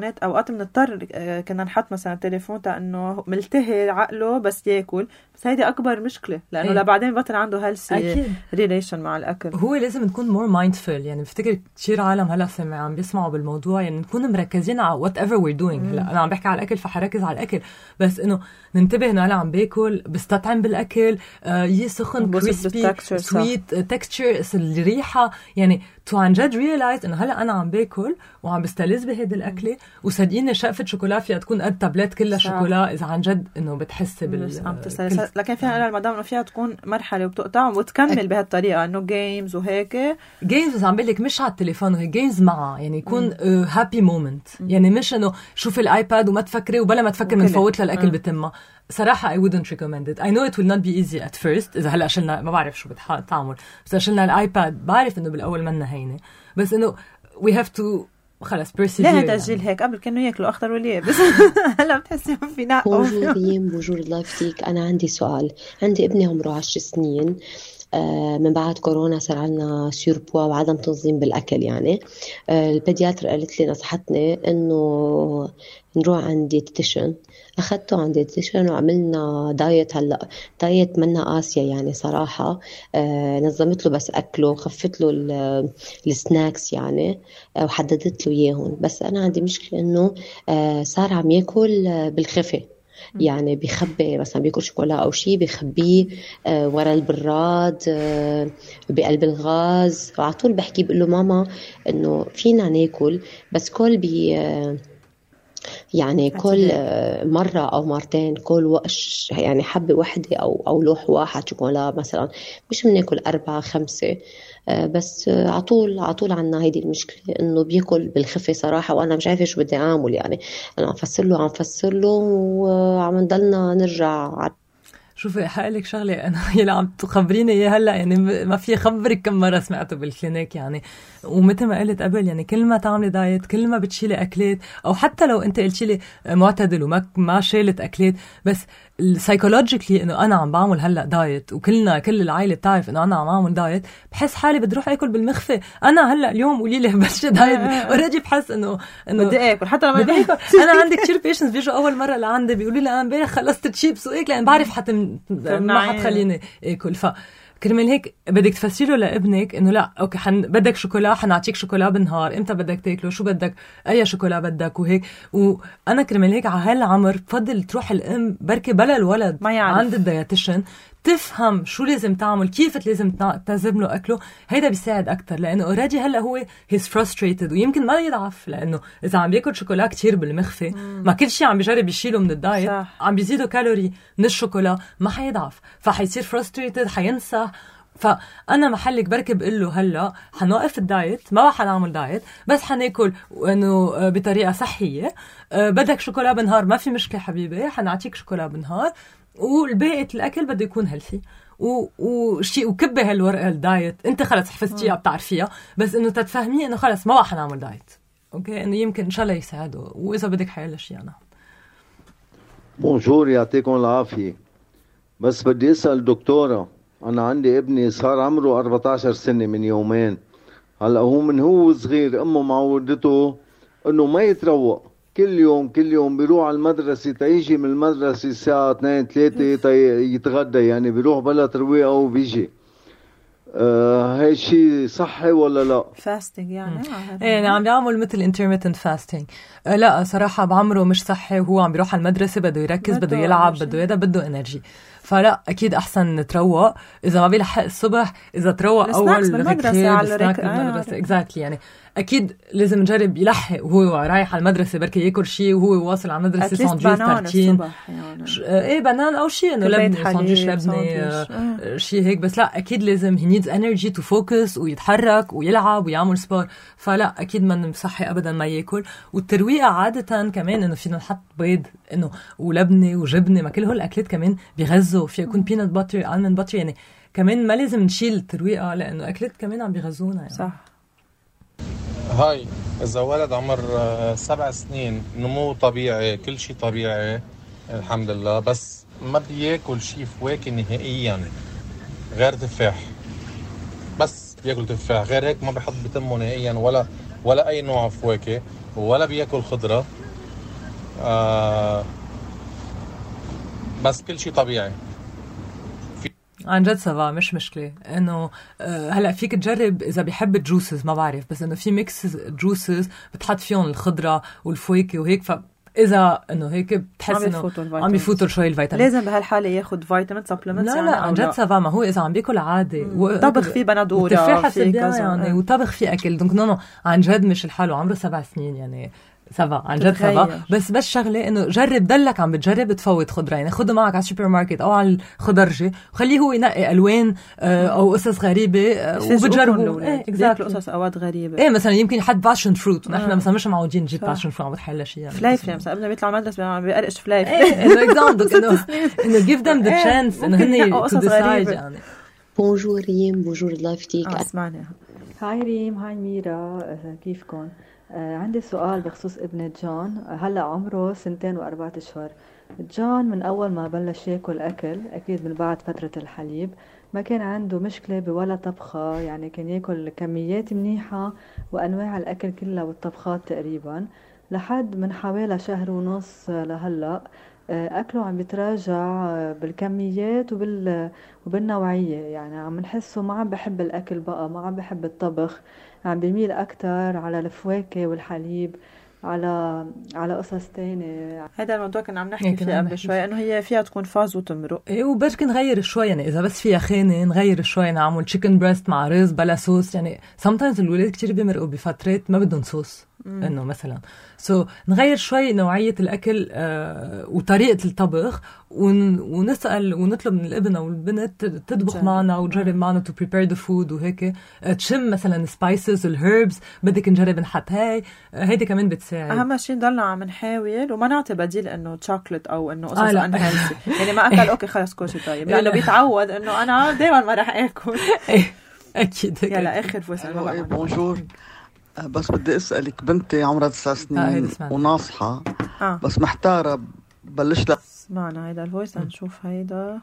Speaker 1: الامهات اوقات بنضطر كنا نحط مثلا تليفون تا انه ملتهي عقله بس ياكل، بس هيدي اكبر مشكله لانه لبعدين بطل عنده هيلثي ريليشن مع الاكل.
Speaker 2: هو لازم نكون مور مايندفول، يعني بفتكر كثير عالم هلا عم بيسمعوا بالموضوع، يعني نكون مركزين على وات ايفر وير دوينج. هلا انا عم بحكي على الاكل فحركز على الاكل، بس انه ننتبه انه انا عم باكل بستطعم بالاكل، سخن كريسبي سويت تكستشر الريحه، يعني تو عن جد ريلايز انه هلا انا عم باكل وعم بستلذ بهيدي الاكله، وصدقيني شقفه شوكولا فيها تكون قد تابلت كلها شوكولا اذا عن جد انه بتحسي
Speaker 1: لكن فيها انا المدام انه فيها تكون مرحله وبتقطع وتكمل بهالطريقه انه جيمز وهيك
Speaker 2: جيمز عم بقول لك مش على التليفون، وهي جيمز معها يعني يكون هابي مومنت، يعني مش انه شوف الايباد وما تفكري وبلا ما تفكر بنفوت لها الاكل بتمها. صراحة I wouldn't recommend it. I know it will not be easy at first. إذا هلأ شلنا ما بعرف شو بتعمل، بس شلنا الآيباد بعرف إنه بالأول منا هينة، بس إنه we have to خلص persevere.
Speaker 1: لا هذا الجيل هيك قبل كانوا ياكلوا أخضر واليابس هلا بتحسي في نقص.
Speaker 8: بونجور ريم، بونجور الله يفتيك. أنا عندي سؤال. عندي ابني عمره 10 سنين، من بعد كورونا صار عنا سيربوا وعدم تنظيم بالأكل. يعني البيدياتر قالت لي نصحتني إنه نروح عند ديتيشن. أخذته عند ديتيشن وعملنا دايت. هلأ دايت منا قاسية يعني صراحة، نظمت له بس أكله، خفت له السناكس يعني، وحددت له إياهم. بس أنا عندي مشكلة إنه صار عم يأكل بالخفة، يعني بيخبي مثلا بياكل شوكولا أو شيء بيخبيه ورا البراد بقلب الغاز، وعطول بحكي بقول له ماما إنه فينا ناكل بس كل يعني كل مرة أو مرتين، كل يعني حبة واحدة أو لوح واحد شوكولا مثلا، مش بناكل 4-5. بس عطول عنا هيدي المشكلة إنه بياكل بالخفة صراحة، وأنا مش عارفة شو بدي أعمل. يعني أنا عم فسر له وعم نضلنا نرجع.
Speaker 2: شوفي حقلك شغلة أنا يلا عم تخبريني إياه هلأ، يعني ما في خبرك كم مرة سمعته بالكلينيك يعني. ومثل ما قلت قبل، يعني كل ما تعملي دايت كل ما بتشيلي أكلات، أو حتى لو أنت قلتي لي معتدل وما شيلت أكلات، بس السايكولوجيكلي إنه أنا عم بعمل هلأ دايت وكل العائلة بتعرف إنه أنا عم أعمل دايت، بحس حالي بدي أروح أكل بالمخفى. أنا هلأ اليوم قولي لي بس دايت أوريدي بحس إنه
Speaker 1: بدي أكل حتى لما
Speaker 2: بدي أكل. أنا عندي كتير بيشنس بيجوا أول مرة لعندي بيقولوا لي أنا امبارح خلصت تشيبس وإيك، لأن بعرف حتى ما حتخليني أكل. كرمال هيك بدك تفسري له لابنك انه لا اوكي بدك شوكولا حنعطيك شوكولا بالنهار، امتى بدك تاكله، شو بدك، اي شوكولا بدك وهيك. وانا كرمال هيك على هالعمر بفضل تروح الام بركي بلا الولد عند الدايتيشن تفهم شو لازم تعمل، كيف لازم تنظم له اكله. هيدا بيساعد اكثر، لانه اوريدي هلا هو هيز فرستريتد ويمكن ما يضعف، لانه اذا عم بياكل شوكولا كتير بالمخفى ما كل شيء عم بيجرب يشيله من الدايت، عم بيزيدوا كالوري من الشوكولا، ما حيضعف، فحيصير فرستريتد، حينسى. فانا محلك بركب بقول له هلا حنوقف الدايت، ما حنعمل دايت، بس حناكل انه بطريقه صحيه. بدك شوكولا بالنهار ما في مشكله حبيبي، حنعطيك شوكولا بالنهار، والباقي الاكل بده يكون هيلثي وشيء. وكبه هالورقه الدايت انت خلص حفظتيها بتعرفيها، بس انه تتفهمي انه خلص ما حنعمل دايت. اوكي انه يمكن ان شاء الله يساعده، واذا بدك حيلا شيء. انا
Speaker 9: بونجور، يعطيكم العافيه. بس بدي اسال دكتوره، أنا عندي ابني صار عمره 14 سنة من يومين. هلأ هو من هو صغير أمه معودته إنه ما يتروق، كل يوم بيروح على المدرسة، تيجي من المدرسة الساعة 2-3 يتغدى، يعني بيروح بلا ترويقة وبيجي. هاي شيء صحي ولا لا؟
Speaker 1: فاستنج يعني
Speaker 2: يعني عم بيعمل مثل intermittent fasting. لا صراحة بعمره مش صحي، وهو عم بيروح على المدرسة بده يركز، بده يلعب، بده انرجي. فلا اكيد احسن نتروق اذا ما بيلحق الصبح، اذا تروق اول
Speaker 1: بالمدرسة على
Speaker 2: المدرسة اكزاكتلي. يعني اكيد لازم نجرب يلحق وهو رايح على المدرسة، بركي ياكل شيء وهو واصل على المدرسة، ساندويتش تارتين يعني. بنان او شيء انه لبنه، ساندويتش لبنه، شيء هيك. بس لا اكيد لازم he needs energy to focus ويتحرك ويلعب ويعمل سبور. فلا اكيد ما صحي ابدا ما ياكل. والترويقه عاده كمان انه فينا نحط بيض انه ولبنه وجبنه، ما كل هول الاكلات كمان بيغذوا، في يكون بينات باتر، المند باتر، يعني كمان ما لازم نشيل الترويقه لانه اكلات كمان عم بيغذونا يعني.
Speaker 1: صح.
Speaker 10: هاي إذا ولد عمر 7 سنين، نمو طبيعي، كل شيء طبيعي الحمد لله، بس ما بياكل شيء فواكه نهائيا غير تفاح، بس بياكل تفاح، غير هيك ما بيحط بتمه نهائيا ولا أي نوع فواكه، ولا بياكل خضرة، بس كل شيء طبيعي.
Speaker 2: عن جد سوا مش مشكلة إنه هلأ فيك تجرب إذا بيحب الجوسز ما بعرف، بس إنه في ميكس جوسز بتحط فيهم الخضرة والفواكه وهيك، فإذا إنه هيك بتحس إنه عم يفوتوا شوي الفيتامين.
Speaker 1: لازم بهالحالة ياخد فيتامين سبلمنت؟
Speaker 2: لا لا عن جد سوا، ما هو إذا عم بياكل عادي
Speaker 1: طبخ فيه بندورة
Speaker 2: فيه كذا يعني وطبخ فيه أكل، دونك نو عن جد مش الحال، وعمره 7 سنين يعني سبا عن جد سبا. بس شغله انه جرب، دلك عم بتجرب تفوت خضره، يعني خده معك على السوبر ماركت او على الخضرجي وخليه هو ينقي الوان او قصص غريبه وبتجربوا
Speaker 1: اكزاكتلي قصص اوقات غريبه.
Speaker 2: ايه مثلا يمكن حد باشن فروت، نحن مثلا مش معودين نجيب باشن فروت، عم بتحلى شيء يعني
Speaker 1: فلايف مثلا ابننا بيطلع مدرسه عم بيقرقش فلايف.
Speaker 2: انه اكزامبل انه give them the chance انه هن to decide يعني.
Speaker 8: بونجور ريم، بونجور لايف تيك.
Speaker 1: اسمعني.
Speaker 11: هاي ريم، هاي ميرا، كيفكم؟ عندي سؤال بخصوص ابن جون. هلأ عمره 2 و4 أشهر. جون من أول ما بلش ياكل أكل، أكيد من بعد فترة الحليب، ما كان عنده مشكلة بولا طبخة، يعني كان ياكل كميات منيحة وأنواع الأكل كلها والطبخات تقريبا، لحد من حوالي 1.5 شهر لهلأ أكله عم بيتراجع بالكميات وبالنوعية، يعني عم نحسه ما عم بحب الأكل بقى، ما عم بحب الطبخ، عم بيميل أكتر على الفواكه والحليب، على قصص تانية.
Speaker 1: هذا الموضوع كنا عم نحكي فيه قبل شوي، انه هي فيها تكون فاز وتمرق.
Speaker 2: ايه وبركي نغير شوي، يعني اذا بس فيها خانه نغير شوي، نعمل تشيكن بريست مع رز بلا صوص، يعني sometimes الولاد كتير بيمرقوا بفترات ما بدهم صوص انه مثلا نغير شوي نوعيه الاكل وطريقه الطبخ، ونسال ونطلب من الابن او البنت تطبخ معنا وتجرب معنا to prepare the food وهيك، تشم مثلا spices الهيربز بدك نجرب نحط هيدي كمان بتساعد.
Speaker 1: اهم شيء نضلنا عم نحاول وما نعطي بديل انه شوكليت او انه قصص انهيلثي، يعني ما اكل اوكي خلص كل شيء طيب، لانه بيتعود انه انا دائما ما راح اكل.
Speaker 2: اكيد.
Speaker 1: يلا اخر فويس.
Speaker 3: بونجور، بس بدي اسالك، بنتي عمرها 9 سنين وناصحه بس محتاره، بلش لها.
Speaker 1: اسمعنا هيدا الفويس نشوف هيدا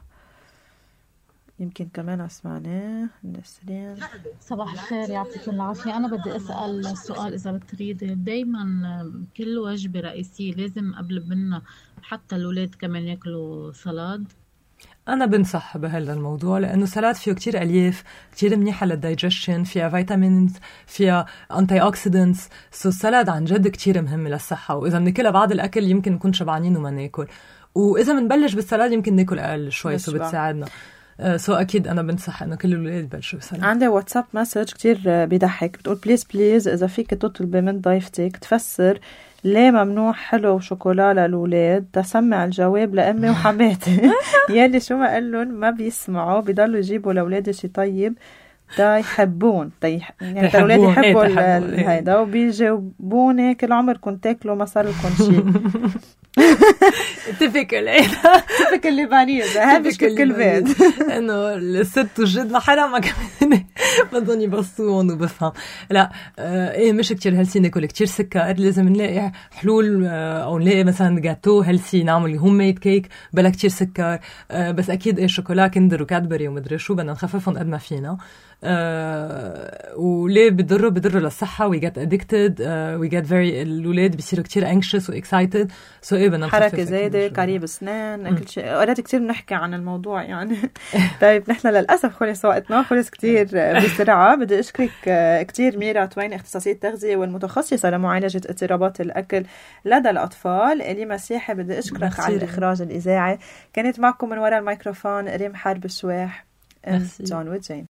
Speaker 1: يمكن كمان اسمعناه. نسرين،
Speaker 5: صباح الخير، يعطيكم العافية. أنا بدي أسأل سؤال إذا بتريد. دايما كل وجبة رئيسية لازم قبل منا حتى الأولاد كمان يأكلوا سلاد؟
Speaker 2: أنا بنصح بهذا الموضوع، لأنه سلاد فيه كتير ألياف كتير منيحة للدايجيشن، فيها فيتامينز، فيها أنتي أوكسيدنتس، السلاد عن جد كتير مهم للصحة، وإذا بناكلها بعد الأكل يمكن نكون شبعانين وما ناكل، وإذا منبلش بالسلاد يمكن ناكل أقل شوي بتساعدنا. أكيد أنا بنصح إنه كل الولاد يبلشوا بالسلاد.
Speaker 1: عندي واتساب مسج كتير بيضحك، بتقول بليز إذا فيك تطلبي من ضيفتك تفسر ليه ممنوع حلو وشوكولا للولاد، تسمع الجواب لأمي وحماتي يلي شو ما قلن ما بيسمعوا، بيضلوا يجيبوا لأولادي شي طيب دا يحبون يعني الأولاد يحبوا هيدا، وبيجاوبوني كل عمركم تاكلوا ما صار لكم شيء.
Speaker 2: تفكر
Speaker 1: اللبنانية هاي مش كل بيت
Speaker 2: انه الست والجد محرم ما كمان بدهم يبصون وبفهم. لا ايه مش كتير هلسي ناكل كتير سكر، لازم نلاقي حلول او نلاقي مثلا جاتو هلسي نعمل هوم ميد كيك بلا كتير سكر، بس اكيد ايه شوكولا كندر وكادبري ومدري شو بدنا نخففهم قد ما فينا. وليه بيضروا للصحة، we get addicted, we get very الولاد بيصيروا كتير anxious و excited، ايه بدنا
Speaker 1: حركة زايدة، كريب اسنان، كل شيء. أوقات كتير بنحكي عن الموضوع يعني. طيب نحن للأسف خلص وقتنا، خلص كتير بسرعة. بدي أشكرك كتير ميرا تويني، اختصاصية التغذية والمتخصصة لمعالجة اضطرابات الأكل لدى الأطفال. إلي مسيحي بدي أشكرك على الإخراج الإذاعي. كانت معكم من وراء الميكروفون ريم حرب الشواح، جون وجين.